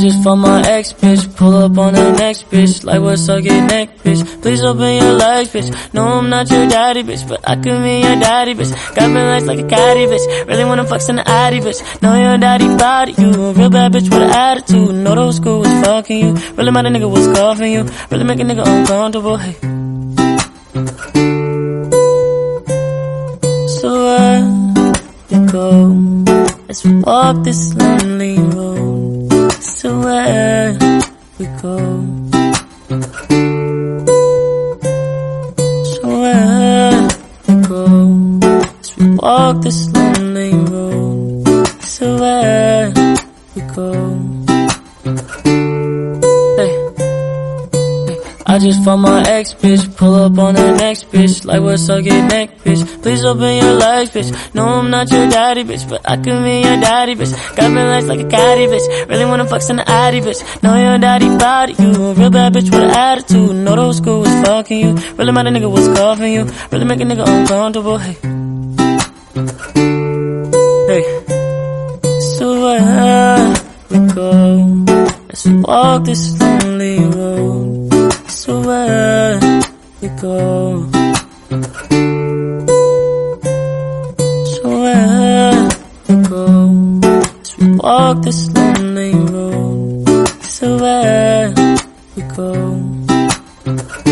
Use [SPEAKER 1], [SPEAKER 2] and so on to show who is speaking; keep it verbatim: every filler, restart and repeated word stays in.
[SPEAKER 1] just fucked my ex, bitch. Pull up on the next bitch. Like what's up, get neck, bitch. Please open your legs, bitch. No, I'm not your daddy, bitch, but I could be your daddy, bitch. Got me legs like a caddy, bitch. Really wanna flex in the addy, bitch. Know your daddy proud of you. A real bad bitch with an attitude. Know those school was fucking you. Really mad a nigga was coughing you. Really make a nigga uncomfortable, hey. So where we go? Let's walk this lonely road. So where we go? So where we go? Let's walk this lonely road. So where we go? Hey. I just fucked my ex, bitch. Pull up on the next bitch. Like what's up, get neck, bitch. Please open your legs, bitch. No, I'm not your daddy, bitch, but I could be your daddy, bitch. Got me legs like a caddy, bitch. Really wanna flex in the addy, bitch. Know your daddy proud of you. A real bad bitch with an attitude. Know those school was fucking you. Really mad a nigga was coughing you. Really make a nigga uncomfortable, hey. Hey. So where we go? Let's walk this lonely road. So where we go? So where we go? Let's walk this lonely road. So where we go?